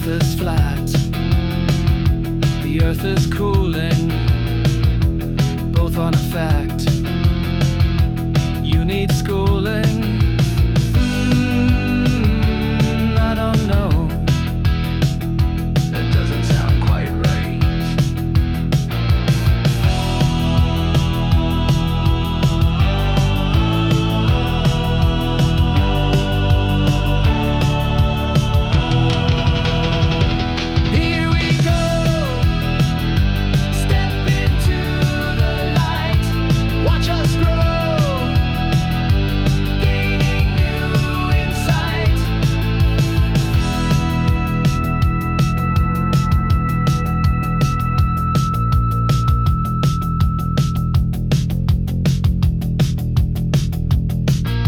earth is flat, the earth is cooling, both on a fact. You need schooling. I don't know. That doesn't sound quite right. Here we go. Step into the light. Watch us grow, gaining new insight.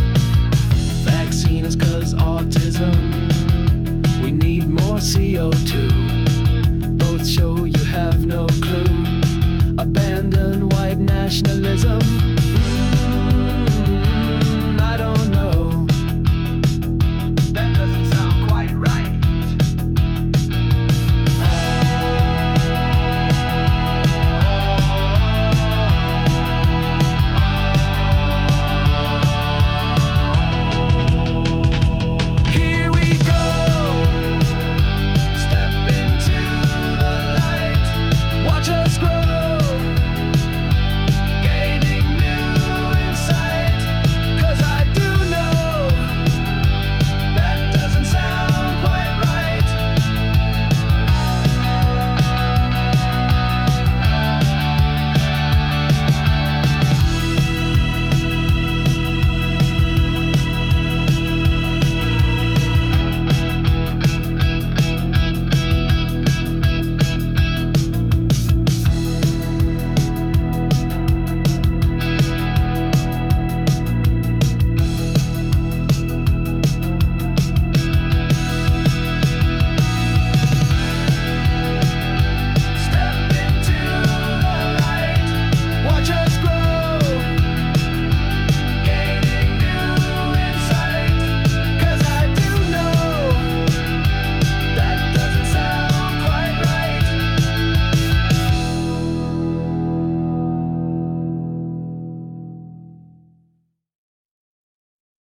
Vaccine is 'cause autism. We need more CO2.